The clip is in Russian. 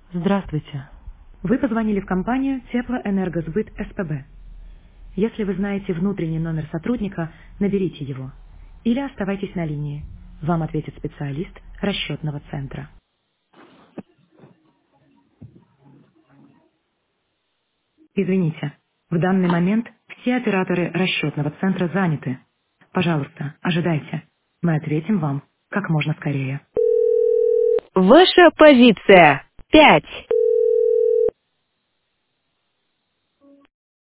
Здравствуйте. Вы позвонили в компанию Теплоэнергосбыт СПБ. Если вы знаете внутренний номер сотрудника, наберите его. Или оставайтесь на линии. Вам ответит специалист расчетного центра. Извините, в данный момент все операторы расчетного центра заняты. Пожалуйста, ожидайте. Мы ответим вам как можно скорее. Ваша позиция. 5.